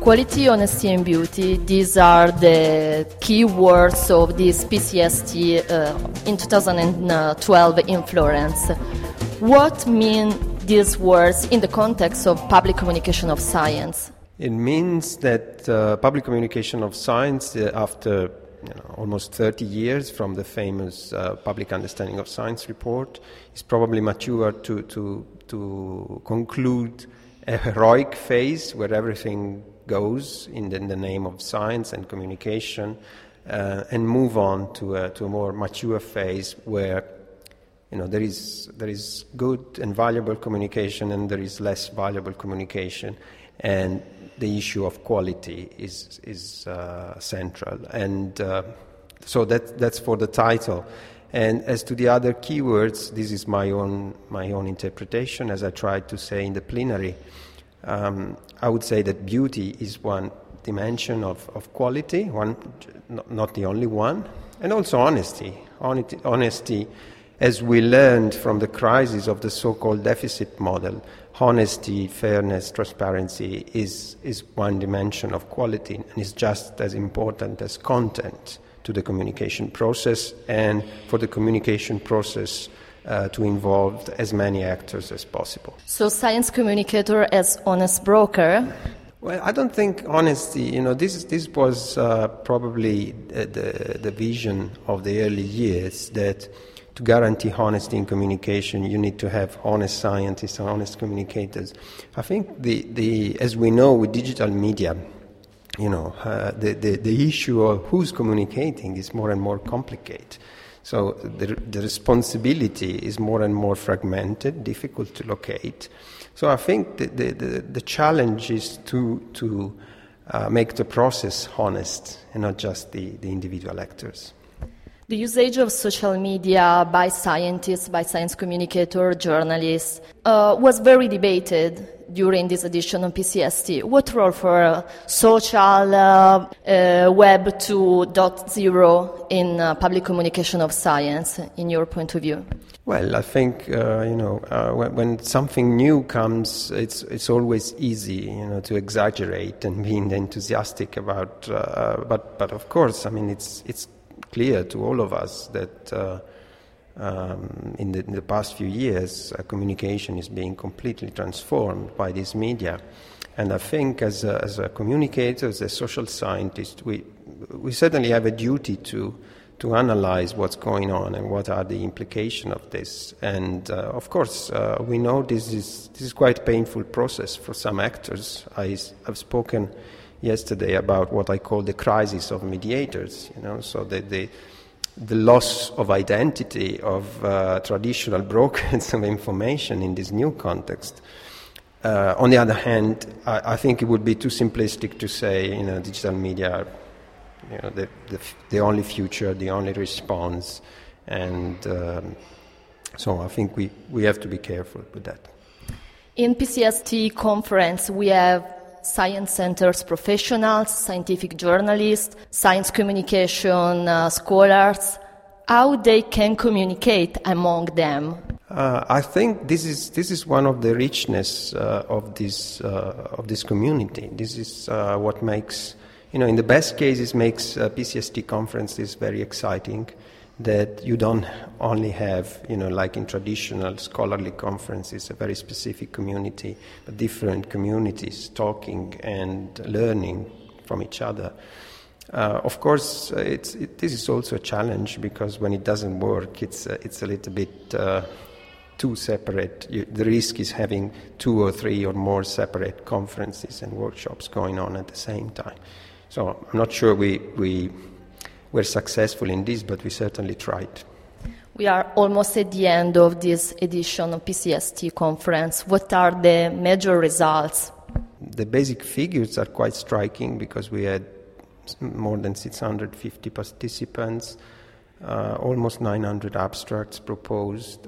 Quality, honesty and beauty, these are the key words of this PCST in 2012 in Florence. What mean these words in the context of public communication of science? It means that public communication of science, after almost 30 years from the famous Public Understanding of Science report, is probably mature to conclude a heroic phase where everything goes in the name of science and communication, and move on to a more mature phase where there is good and valuable communication and there is less valuable communication, and the issue of quality is central. And so that's for the title. And as to the other keywords, this is my own interpretation, as I tried to say in the plenary. I would say that beauty is one dimension of quality, not the only one, and also honesty. Honesty, as we learned from the crisis of the so-called deficit model, honesty, fairness, transparency is one dimension of quality and is just as important as content to the communication process, and for the communication process to involve as many actors as possible. So science communicator as honest broker? Well, I don't think honesty, this was probably the vision of the early years, that to guarantee honesty in communication, you need to have honest scientists and honest communicators. I think as we know with digital media, the issue of who's communicating is more and more complicated. So the responsibility is more and more fragmented, difficult to locate. So I think the challenge is to make the process honest and not just the individual actors. The usage of social media by scientists, by science communicators, journalists, was very debated during this edition of PCST. What role for social Web 2.0 in public communication of science, in your point of view? Well, I think when something new comes, it's always easy, to exaggerate and be enthusiastic about. But of course, I mean, it's clear to all of us that in the past few years, communication is being completely transformed by these media. And I think as a communicator, as a social scientist, we certainly have a duty to analyze what's going on and what are the implications of this. And of course, we know this is quite a painful process for some actors. I've spoken yesterday about what I call the crisis of mediators, so the loss of identity of traditional brokers of information in this new context. On the other hand, I think it would be too simplistic to say, digital media are the only future, the only response, and so I think we have to be careful with that. In PCST conference, we have science centers professionals, scientific journalists, science communication scholars. How they can communicate among them? I think this is one of the richness of this community. This is what makes, in the best cases, makes PCST conferences very exciting. That you don't only have, like in traditional scholarly conferences, a very specific community, but different communities talking and learning from each other. Of course, this is also a challenge, because when it doesn't work, it's a little bit too separate. The risk is having 2 or 3 or more separate conferences and workshops going on at the same time. So I'm not sure we're successful in this, but we certainly tried. We are almost at the end of this edition of PCST conference. What are the major results? The basic figures are quite striking, because we had more than 650 participants, almost 900 abstracts proposed,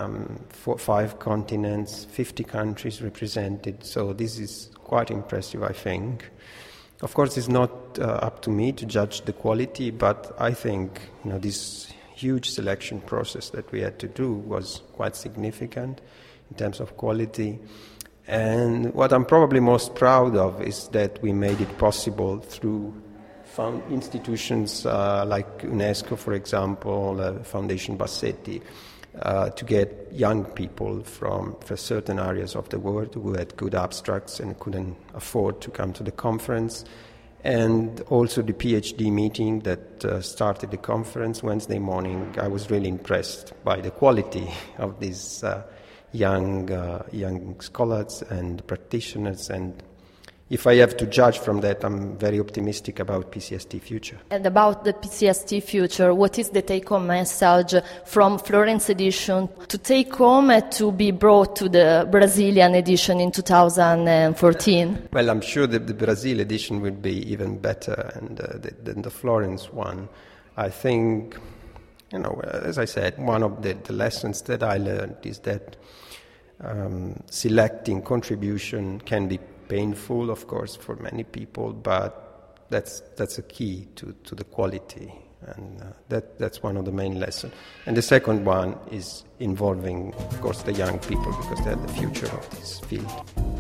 5 continents, 50 countries represented. So this is quite impressive, I think. Of course, it's not up to me to judge the quality, but I think this huge selection process that we had to do was quite significant in terms of quality. And what I'm probably most proud of is that we made it possible through institutions like UNESCO, for example, Foundation Bassetti, to get young people from certain areas of the world who had good abstracts and couldn't afford to come to the conference. And also the PhD meeting that started the conference Wednesday morning. I was really impressed by the quality of these young scholars and practitioners, and if I have to judge from that, I'm very optimistic about PCST future. And about the PCST future, what is the take-home message from Florence edition to take home and to be brought to the Brazilian edition in 2014? Well, I'm sure that the Brazil edition will be even better than the Florence one. I think, as I said, one of the lessons that I learned is that selecting contribution can be painful, of course, for many people, but that's a key to the quality, and that's one of the main lessons. And the second one is involving, of course, the young people, because they're the future of this field.